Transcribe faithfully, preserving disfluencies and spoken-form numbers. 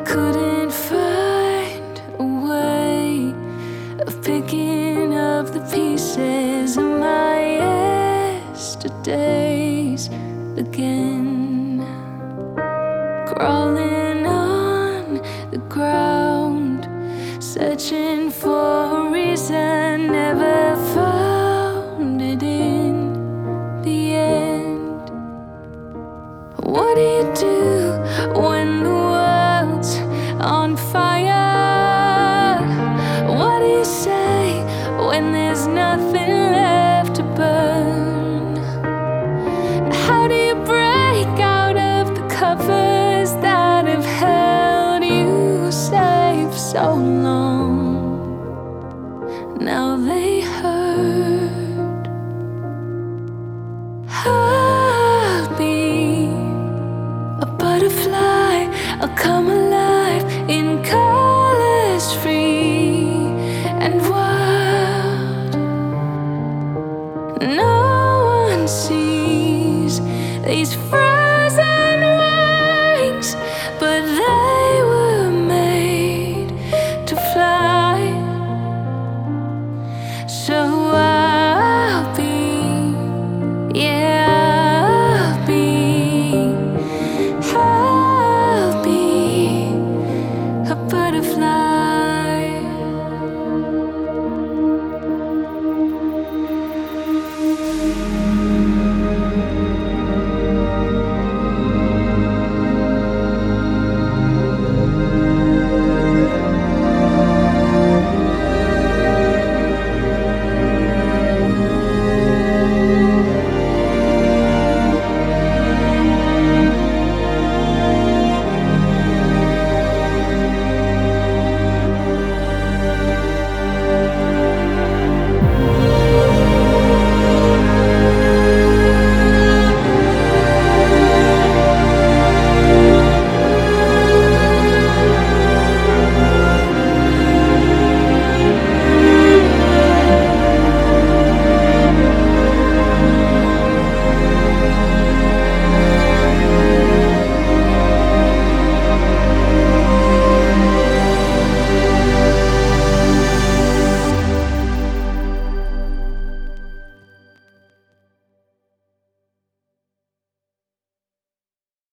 couldn't find a way of picking up the pieces of my yesterdays again, crawling on the ground, searching for a reason, never found it in the end. What do you do when the world's on fire? What do you say when there's nothing left to burn? How do you break out of the covers that have held you safe so long? Now they hurt. I'll be a butterfly, I'll come alive in colors free and wild. No one sees these frozen wings, but they were made to fly. So I'll be, yeah,